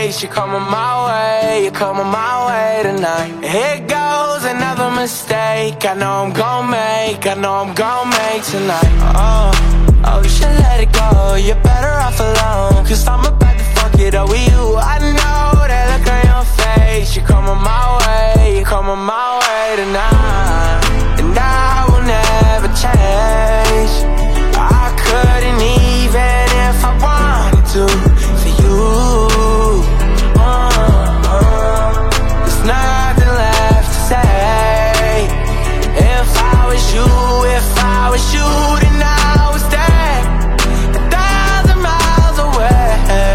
face. You're coming my way, you're coming my way tonight. Here goes another mistake. I know I'm gon' make, I know I'm gon' make tonight. Oh, you should let it go. You're better off alone, 'cause I'm about to fuck it up with you. I know that look on your face. You're coming my way, you're coming my way tonight. And I will never change. I couldn't even if I wanted to for you. There's nothing left to say. If I was you, if I was you, then I was there 1,000 miles away.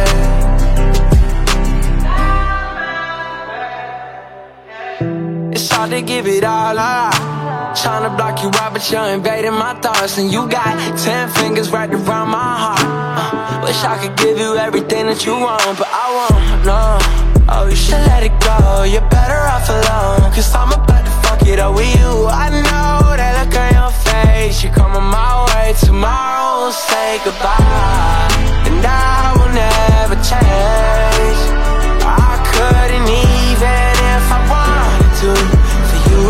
It's hard to give it all up, tryna block you out, but you're invading my thoughts. And you got 10 fingers right around my heart. Wish I could give you everything that you want, but I won't, no. Oh, you should let it go. You're better off alone, 'cause I'm about to fuck it up with you. I know that look on your face. You're coming my way. Tomorrow we'll say goodbye, and I will never change. I couldn't even if I wanted to for you.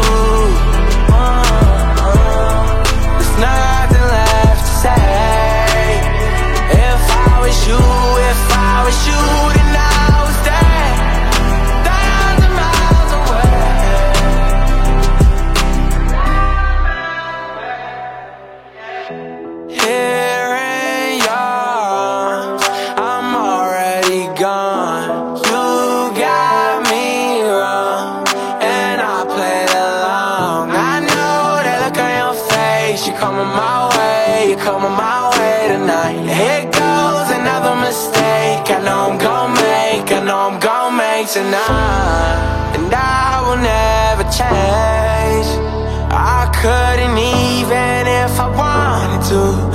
There's nothing left to say. If I was you, if I was you, then I was there 1,000 miles away. Here in yours, I'm already gone. You got me wrong, and I played along. I know that look on your face. You're coming my way, you're coming my way tonight. Here goes another mistake. I know I'm gon' make, I know I'm gon' make tonight. And I will never change. I couldn't even if I wanted to.